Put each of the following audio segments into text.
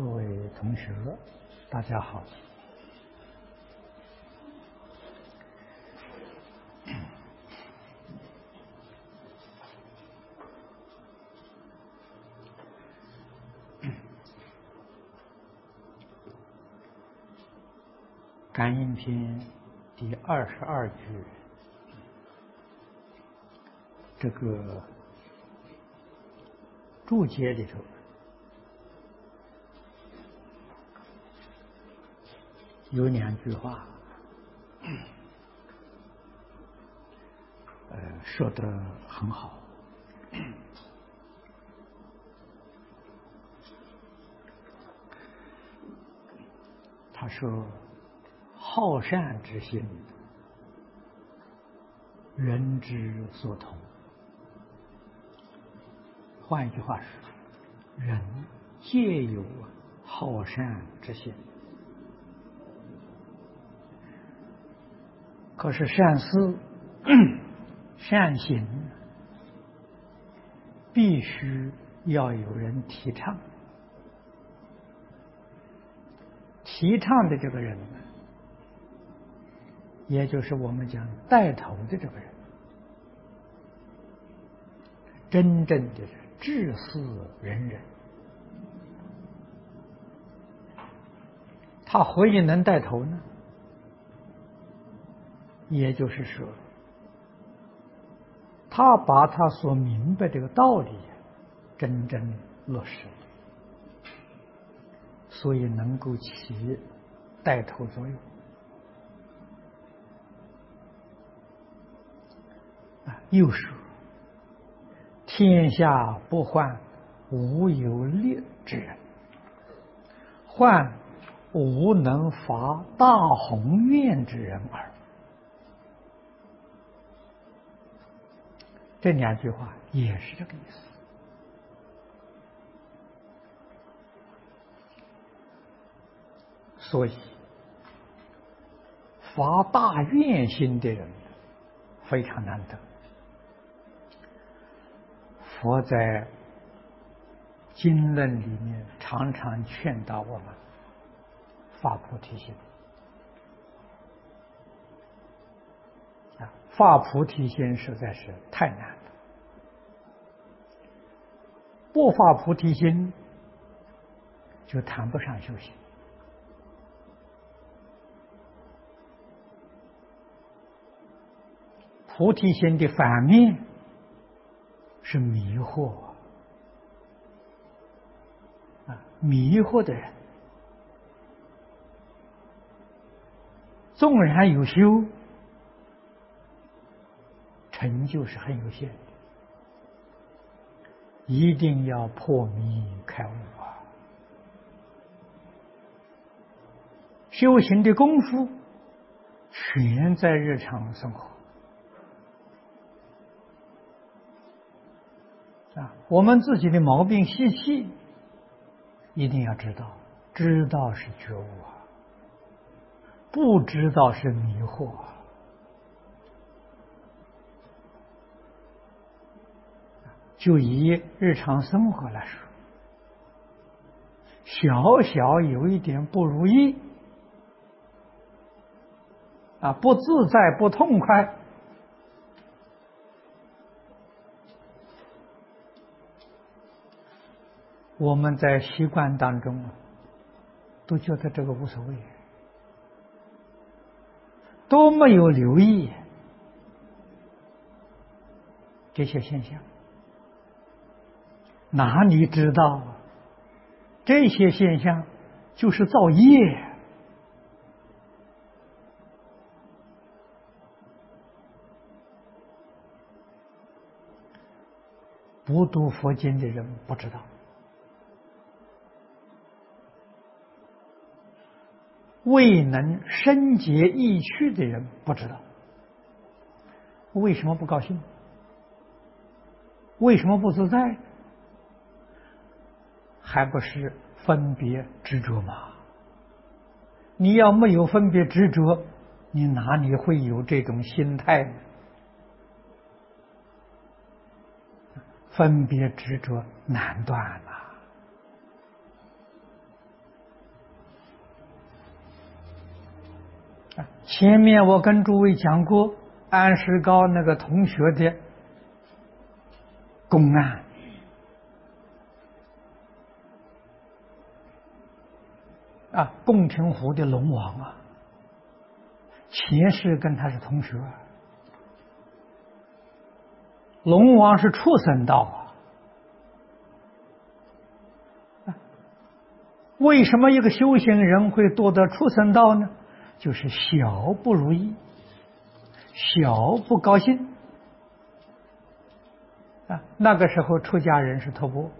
各位同学，大家好。感应篇第22句，这个注解里头有2句话，说得很好。他说：“好善之心，人之所同。”换一句话说，人皆有好善之心，可是善思、善行必须要有人提倡。提倡的这个人，也就是我们讲带头的这个人，真正的是至思仁人。他何以能带头呢？也就是说，他把他所明白这个道理真正落实，所以能够起带头作用。又说：“天下不患无有力之人，患无能发大宏愿之人耳。”这2句话也是这个意思。所以发大愿心的人非常难得。佛在经论里面常常劝导我们发菩提心。发菩提心实在是太难了。不发菩提心，就谈不上修行。菩提心的反面是迷惑。迷惑的人，纵然有修，成就是很有限的，一定要破迷开悟啊！修行的功夫全在日常生活。我们自己的毛病习气一定要知道，知道是觉悟啊，不知道是迷惑啊。就以日常生活来说，小小有一点不如意不自在不痛快，我们在习惯当中都觉得这个无所谓，都没有留意这些现象。哪里知道这些现象就是造业。不读佛经的人不知道，未能深解意趣的人不知道。为什么不高兴？为什么不自在？还不是分别执着吗？你要没有分别执着，你哪里会有这种心态呢？分别执着难断啊！ 前面我跟诸位讲过安世高那个同学的公案，贡廷湖的龙王前世跟他是同学，龙王是畜生道为什么一个修行人会堕到畜生道呢？就是小不如意，小不高兴那个时候出家人是托钵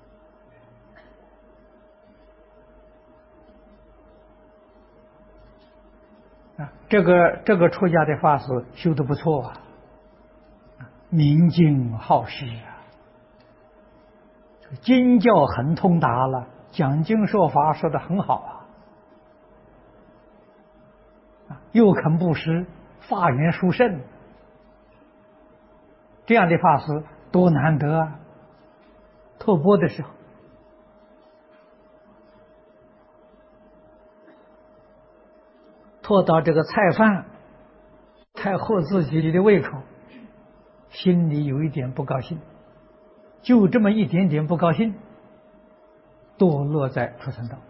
这个出家的法师修得不错明经好事经教很通达了，讲经说法说得很好又肯布施，法缘殊胜，这样的法师多难得托钵的时候托到这个菜饭太合自己的胃口，心里有一点不高兴，就这么一点点不高兴，堕落在畜生道。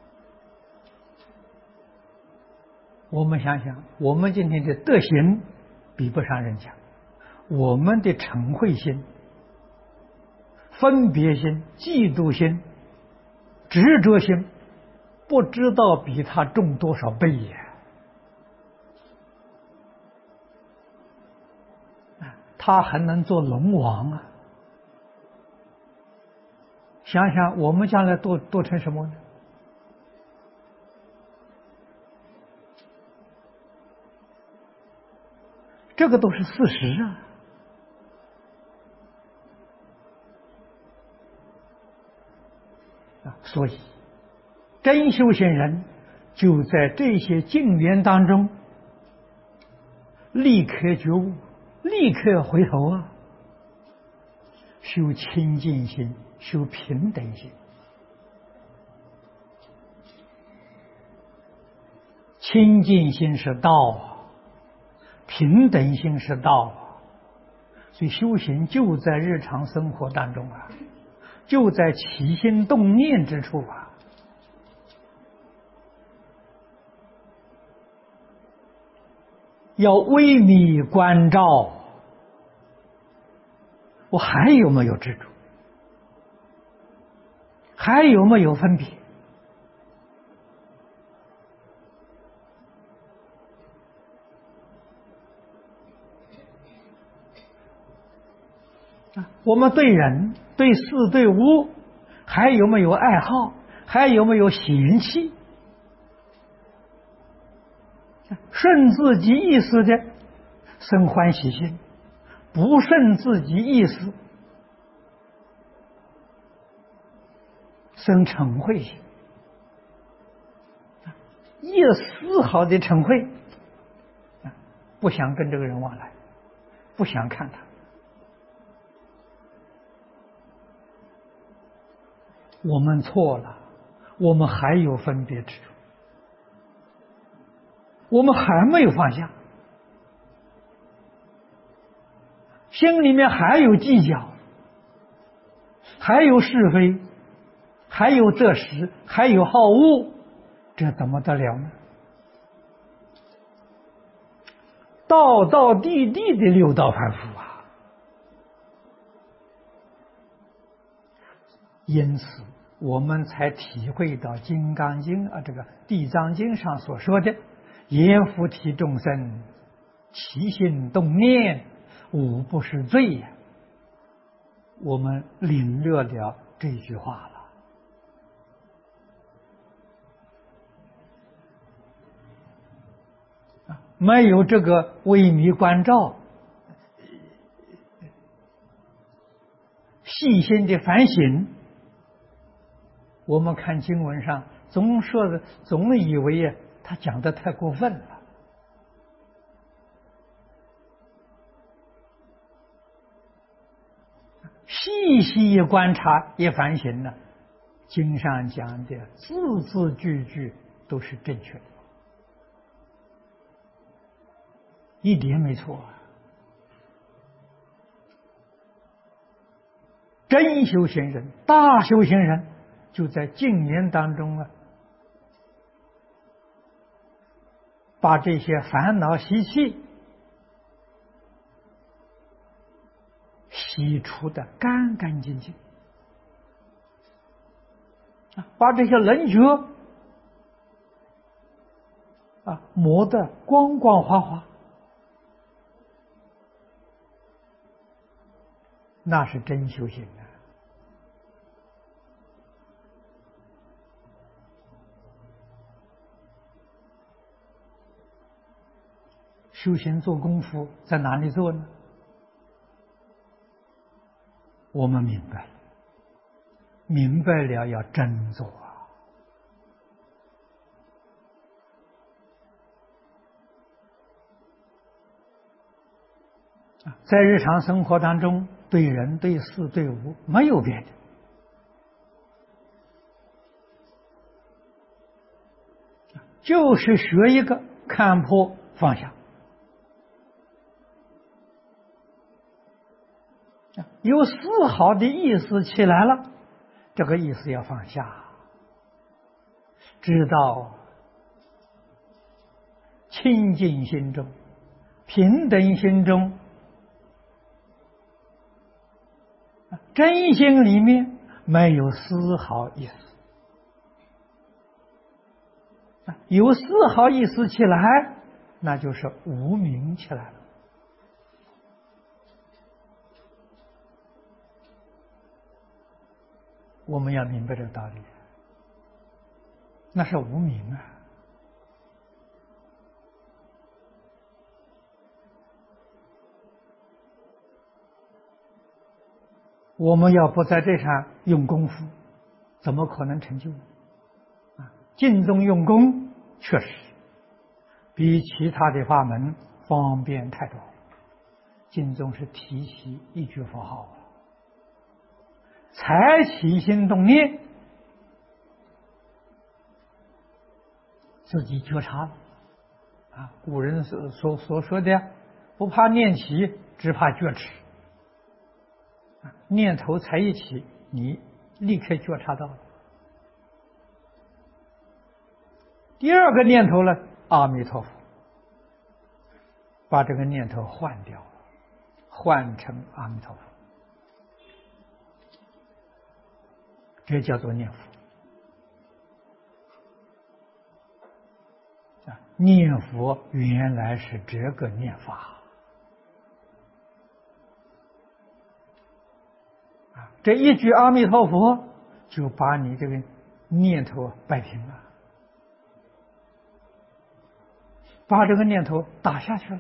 我们想想，我们今天的德行比不上人家，我们的嗔恚心、分别心、嫉妒心、执着心，不知道比他重多少倍呀！他还能做龙王想想我们将来堕成什么呢？这个都是事实所以真修行人就在这些境缘当中立刻觉悟，立刻回头修清净心，修平等心。清净心是道平等心是道所以修行就在日常生活当中就在起心动念之处要微米关照，我还有没有执着，还有没有分别我们对人对事对物还有没有爱好，还有没有嫌弃，顺自己意思的生欢喜心，不顺自己意思生嗔恚心，一丝毫的嗔恚不想跟这个人往来，不想看他，我们错了，我们还有分别之处，我们还没有放下，心里面还有计较，还有是非，还有得失，还有好恶，这怎么得了呢？道道地地的六道凡夫因此我们才体会到《金刚经》这个《地藏经》上所说的阎浮提众生起心动念无不是罪我们领略了这句话了没有这个微迷关照，细心的反省，我们看经文上总以为他讲的太过分了。细细一观察一反省呢，经上讲的字字句句都是正确的。 一点没错。真修行人、大修行人，就在静念当中啊，把这些烦恼习气洗除的干干净净，把这些棱角磨得光光滑滑，那是真修行啊！修行做功夫在哪里做呢？我们明白了，明白了要真做在日常生活当中，对人、对事、对物没有别的，就是学一个看破放下。有丝毫的意思起来了，这个意思要放下，知道清净心中、平等心中、真心里面没有丝毫意思，有丝毫意思起来，那就是无明起来了。我们要明白这个道理，那是无明啊！我们要不在这上用功夫，怎么可能成就？净宗用功确实比其他的法门方便太多。净宗是提起一句佛号，才起心动念，自己觉察了。古人所说的，不怕念起，只怕觉迟。念头才一起，你立刻觉察到了。第二个念头呢，阿弥陀佛，把这个念头换掉，换成阿弥陀佛，这叫做念佛。念佛原来是这个念法。这一句阿弥陀佛，就把你这个念头摆平了，把这个念头打下去了。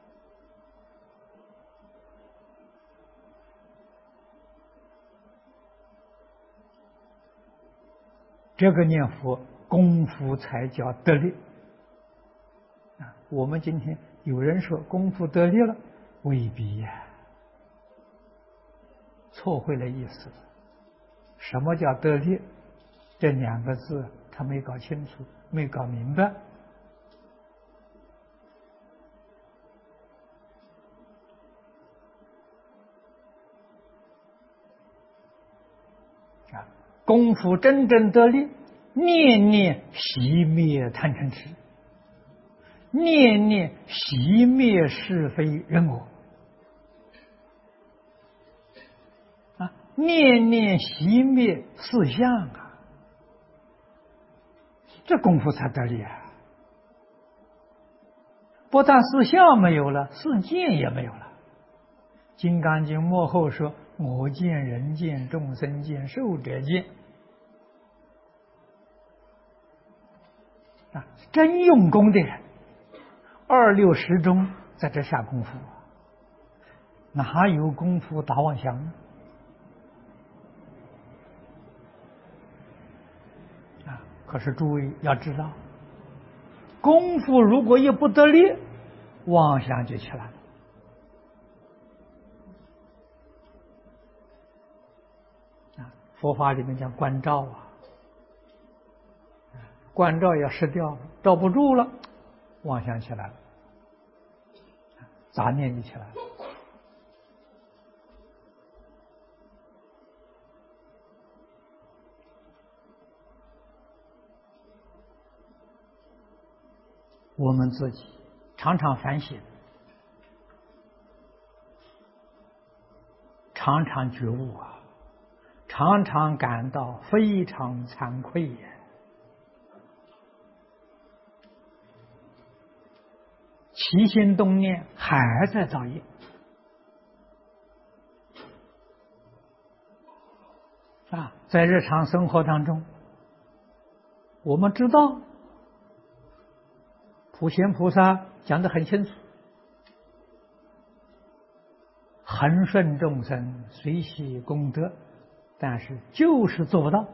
这个念佛功夫才叫得力。我们今天有人说功夫得力了，未必呀，错会了意思。什么叫得力？这两个字他没搞清楚，没搞明白。功夫真正得力，念念熄灭贪嗔痴，念念熄灭是非人我，念念熄灭四相这功夫才得力啊！不但四相没有了，四见也没有了。《金刚经》末后说：“我见、人见、众生见、寿者见。”真用功的人，2、6、10中在这下功夫，哪有功夫打妄想呢？可是诸位要知道，功夫如果一不得力，妄想就起来了。佛法里面讲观照观照要失掉了，照不住了，妄想起来了。 杂念就起来了。我们自己常常反省，常常觉悟啊，常常感到非常惭愧呀。起心动念还在造业啊！在日常生活当中，我们知道普贤菩萨讲得很清楚，恒顺众生，随喜功德，但是就是做不到。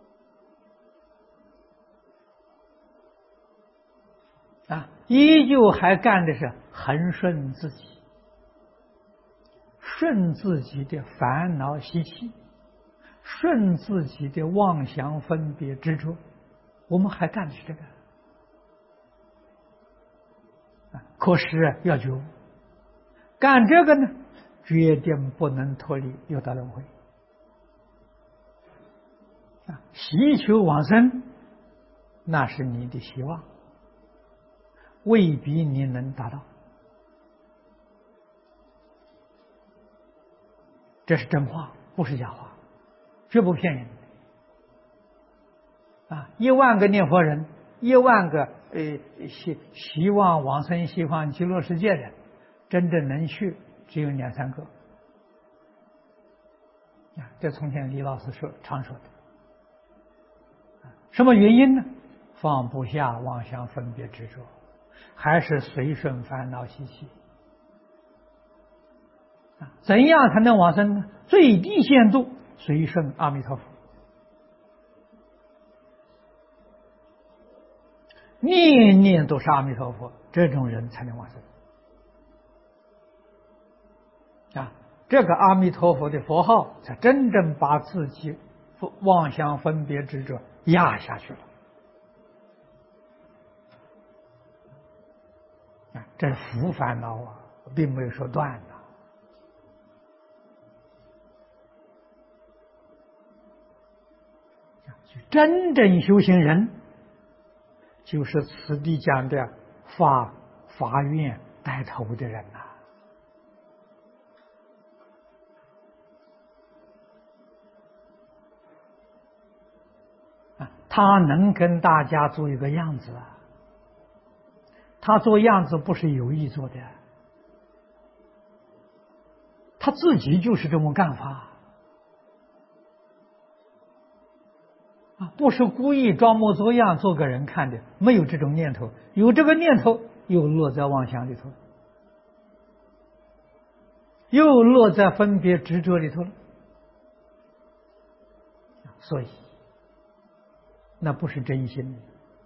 啊，依旧还干的是恒顺自己，顺自己的烦恼习气，顺自己的妄想分别执着，我们还干的是这个。可是要觉悟，干这个呢，决定不能脱离六道轮回。祈求往生，那是你的希望，未必你能达到。这是真话，不是假话，绝不骗人。1万个念佛人，1万个希望往生西方极乐世界人，真正能去只有2、3个。这从前李老师常说的。什么原因呢？放不下妄想分别执着，还是随顺烦恼习气。怎样才能往生呢？最低限度随顺阿弥陀佛，念念都是阿弥陀佛，这种人才能往生。这个阿弥陀佛的佛号，才真正把自己妄想分别执着压下去了。这是福烦恼啊，并没有说断的。真正修行人，就是此地讲的发愿带头的人呐。他能跟大家做一个样子啊，他做样子不是有意做的，他自己就是这么干法不是故意装模作样做个人看的，没有这种念头，有这个念头又落在妄想里头，又落在分别执着里头了，所以那不是真心，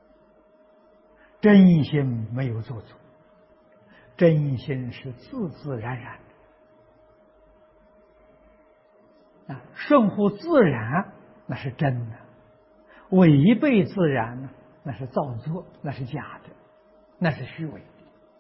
真心没有做作，真心是自自然然的顺乎自然，那是真的；违背自然呢，那是造作，那是假的，那是虚伪。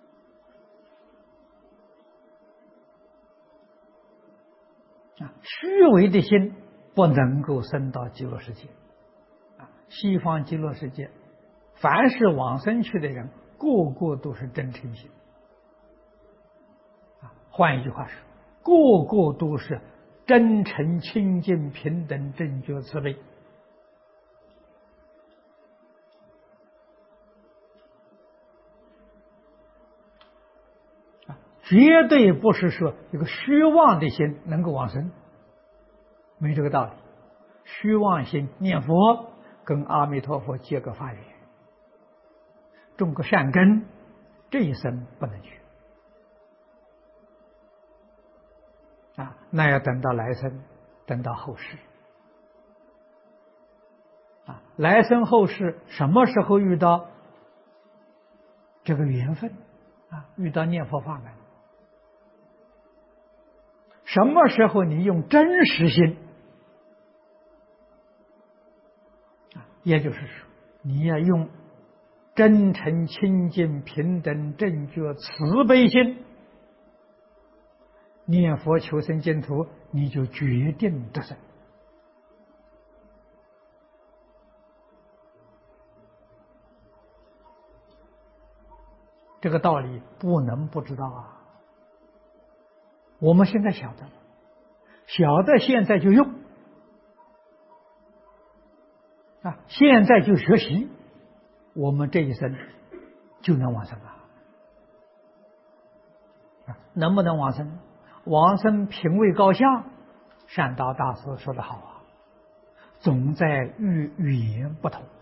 虚伪的心不能够升到极乐世界。西方极乐世界，凡是往生去的人，个个都是真诚心。换一句话说，个个都是真诚、清净、平等、正觉、慈悲。绝对不是说一个虚妄的心能够往生，没这个道理。虚妄心念佛，跟阿弥陀佛结个法缘，种个善根，这一生不能去那要等到来生，等到后世来生后世什么时候遇到这个缘分遇到念佛法门，什么时候你用真实心也就是说，你要用真诚、清净、平等、正觉、慈悲心念佛求生净土，你就决定得生。这个道理不能不知道啊！我们现在晓得了，晓得现在就用啊，现在就学习，我们这一生就能往生了。能不能往生？往生品位高下，善导大师说得好啊，总在语言不同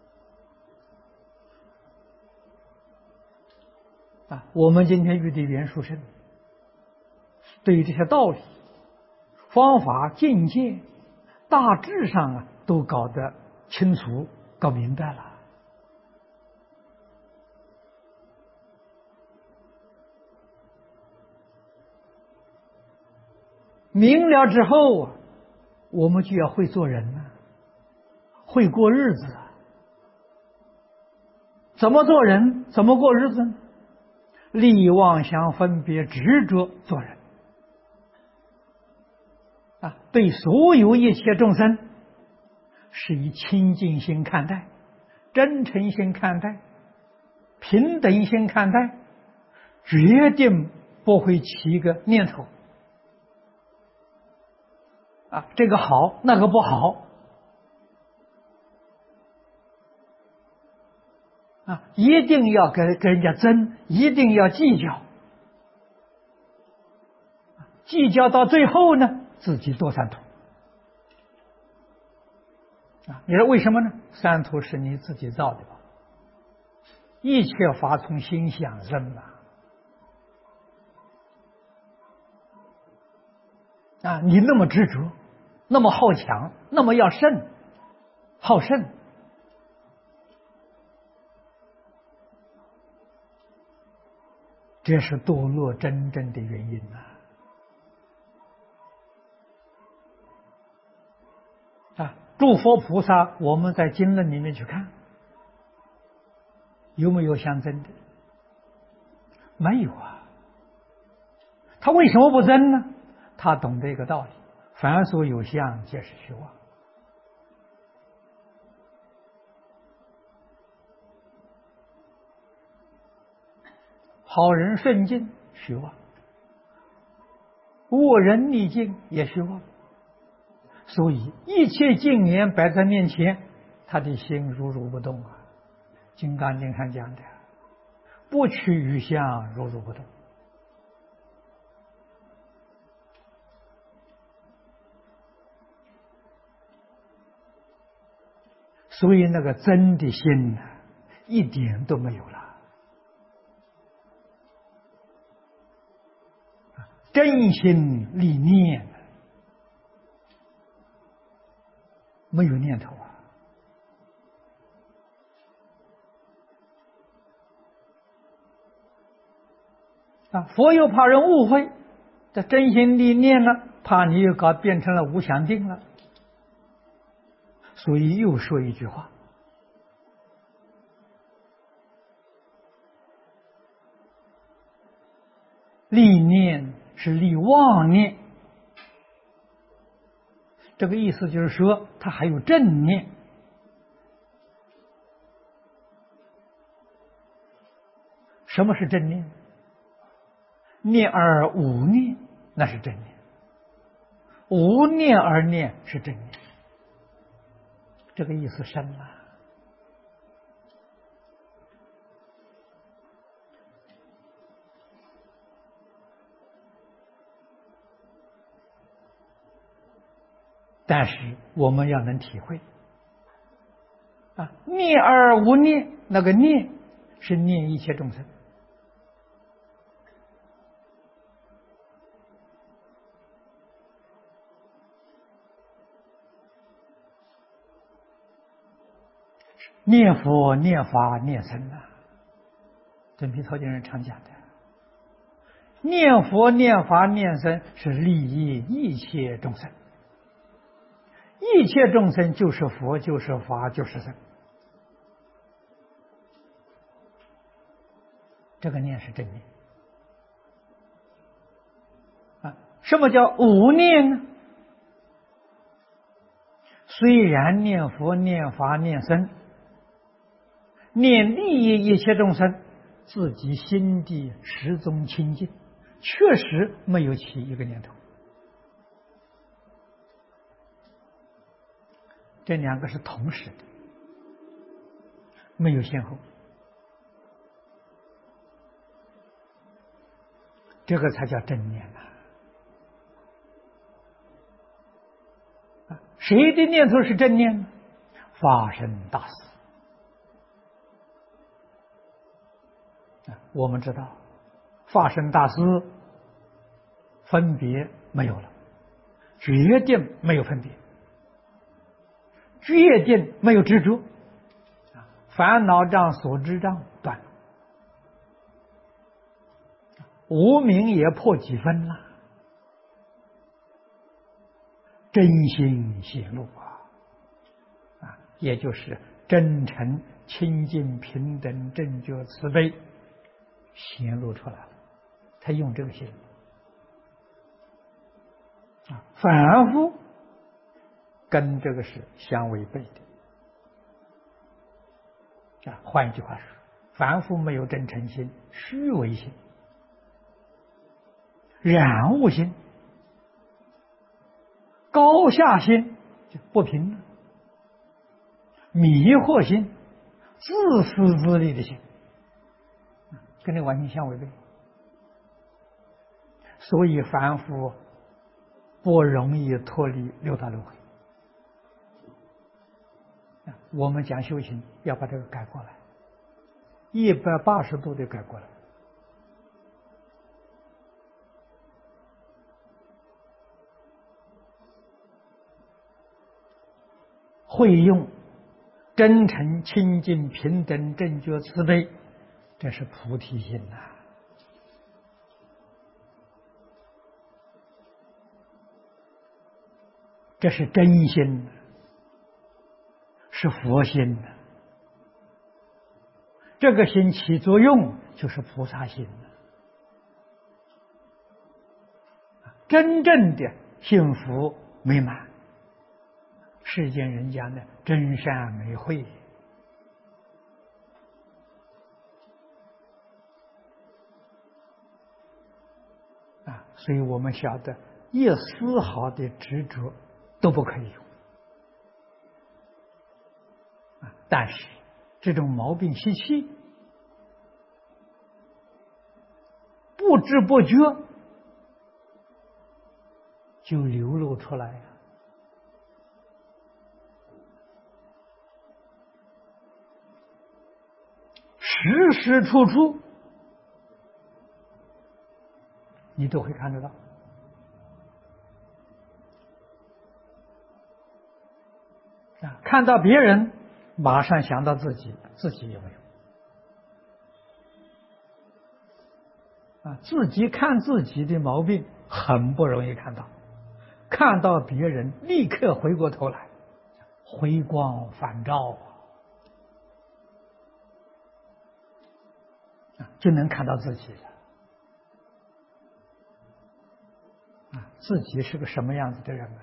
啊。我们今天遇的袁殊胜，对于这些道理、方法、境界，大致上啊都搞得清楚、搞明白了。明了之后啊，我们就要会做人了，会过日子啊。怎么做人？怎么过日子呢？离妄想分别执着做人啊！对所有一切众生，是以清净心看待，真诚心看待，平等心看待，决定不会起一个念头啊，这个好，那个不好啊，一定要跟人家争，一定要计较，计较到最后呢，自己堕三途啊！你说为什么呢？三途是你自己造的吧？一切法从心想生啊！你那么执着，那么好强，那么要胜，好胜，这是堕落真正的原因啊！诸佛菩萨，我们在经论里面去看，有没有相争的？没有啊！他为什么不争呢？他懂得一个道理：凡所有相，皆是虚妄。好人顺境虚妄，恶人逆境也虚妄。所以一切境缘摆在面前，他的心如如不动啊。《金刚经》上讲的，不取于相，如如不动。所以那个真的心呢，一点都没有了。真心立念，没有念头佛又怕人误会，这真心立念了，怕你又变成了无想定了，所以又说一句话：立念是立妄念。这个意思就是说，它还有正念。什么是正念？念而无念，那是正念；无念而念是正念。这个意思深了。但是我们要能体会念而无念，那个念是念一切众生。念佛、念法、念僧真皮曹经人常讲的，念佛、念法、念僧是利益一切众生。一切众生就是佛，就是法，就是僧。这个念是正念什么叫无念呢？虽然念佛、念法、念僧，念利益一切众生，自己心地始终清净，确实没有起一个念头。这两个是同时的，没有先后。这个才叫正念呐！谁的念头是正念呢？法身大士。我们知道，法身大师分别没有了，决定没有分别，决定没有执着，烦恼障、所知障断了，无明也破几分了，真心显露也就是真诚、清净、平等、正觉、慈悲显露出来了。他用这个心反复跟这个是相违背的换一句话说，凡夫没有真诚心，虚伪心、染物心、高下心就不平了，迷惑心、自私自利的心，跟这完全相违背。所以凡夫不容易脱离六道轮回。我们讲修行要把这个改过来，180度的改过来。会用真诚、清净、平等、正觉、慈悲，这是菩提心呐。这是真心，是佛心。这个心起作用就是菩萨心。真正的幸福美满，世间人家的真善美慧所以我们晓得一丝毫的执着都不可以有但是这种毛病习气不知不觉就流露出来了。时时处处你都会看得到看到别人马上想到自己，自己有没有自己看自己的毛病很不容易看到，看到别人立刻回过头来，回光返照就能看到自己了自己是个什么样子的人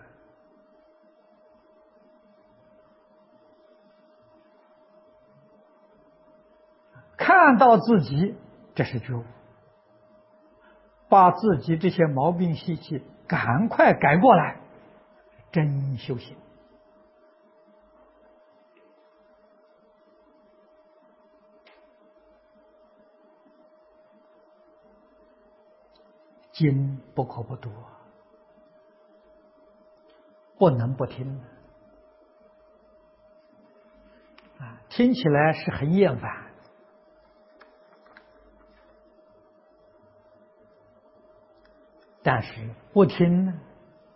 看到自己，这是觉悟，把自己这些毛病习气赶快改过来，真修行。经不可不读不能不听听起来是很厌烦，但是不听呢，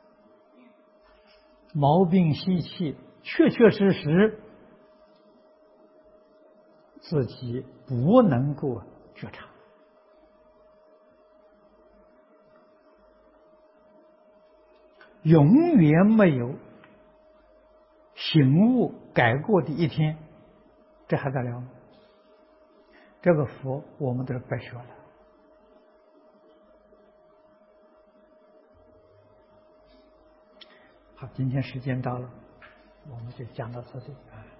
毛病习气确确实实自己不能够觉察，永远没有醒悟改过的一天，这还得了吗？这个佛我们都是白学了好，今天时间到了，我们就讲到这里啊。